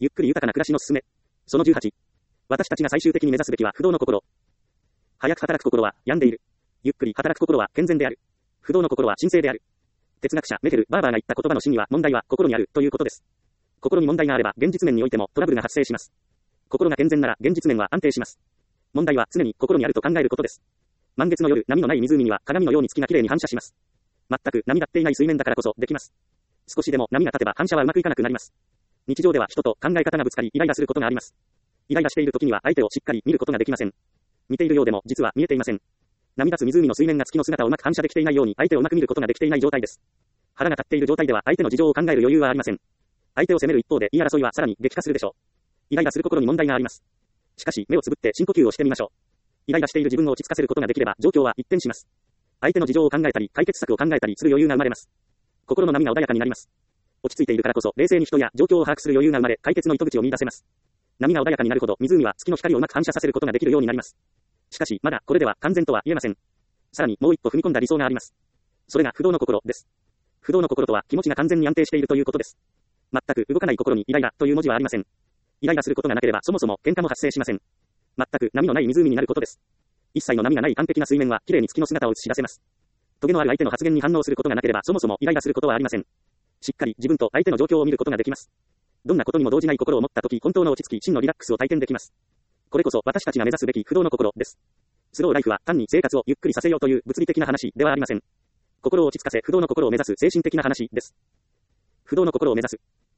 ゆっくり豊かな暮らしのすすめ。その18。私たちが最終的に目指すべきは不動の心。早く働く心は病んでいる。ゆっくり働く心は健全である。不動の心は神聖である。哲学者メテル・バーバーが言った言葉の真意は、問題は心にあるということです。心に問題があれば現実面においてもトラブルが発生します。心が健全なら現実面は安定します。問題は常に心にあると考えることです。満月の夜、波のない湖には鏡のように月がきれいに反射します。全く波がっていない水面だからこそできます。少しでも波が立てば反射はうまくいかなくなります。日常では人と考え方がぶつかりイライラすることがあります。イライラしている時には相手をしっかり見ることができません。見ているようでも実は見えていません。波立つ湖の水面が月の姿をうまく反射できていないように相手をうまく見ることができていない状態です。腹が立っている状態では相手の事情を考える余裕はありません。相手を責める一方で言い争いはさらに激化するでしょう。イライラする心に問題があります。しかし目をつぶって深呼吸をしてみましょう。イライラしている自分を落ち着かせることができれば状況は一変します。相手の事情を考えたり解決策を考えたりする余裕が生まれます。心の波が穏やかになります。落ち着いているからこそ冷静に人や状況を把握する余裕が生まれ解決の糸口を見出せます。波が穏やかになるほど湖は月の光をうまく反射させることができるようになります。しかしまだこれでは完全とは言えません。さらにもう一歩踏み込んだ理想があります。それが不動の心です。不動の心とは気持ちが完全に安定しているということです。全く動かない心にイライラという文字はありません。イライラすることがなければそもそも喧嘩も発生しません。全く波のない湖になることです。一切の波がない完璧な水面は綺麗に月の姿を映し出せます。トゲのある相手の発言に反応することがなければそもそもイライラすることはありません。しっかり自分と相手の状況を見ることができます。どんなことにも動じない心を持ったとき本当の落ち着き真のリラックスを体験できます。これこそ私たちが目指すべき不動の心です。スローライフは単に生活をゆっくりさせようという物理的な話ではありません。心を落ち着かせ不動の心を目指す精神的な話です。不動の心を目指す。